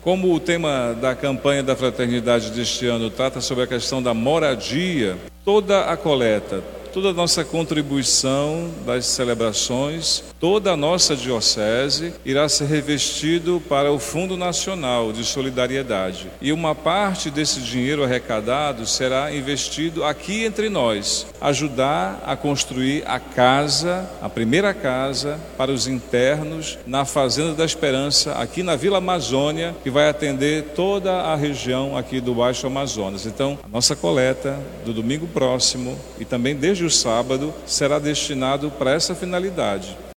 Como o tema da campanha da fraternidade deste ano trata sobre a questão da moradia, toda a coleta, toda a nossa contribuição das celebrações, toda a nossa diocese irá ser revestido para o Fundo Nacional de Solidariedade. E uma parte desse dinheiro arrecadado será investido aqui entre nós, ajudar a construir a casa, a primeira casa para os internos na Fazenda da Esperança, aqui na Vila Amazônia, que vai atender toda a região aqui do Baixo Amazonas. Então, a nossa coleta do domingo próximo e também desde o sábado será destinado para essa finalidade.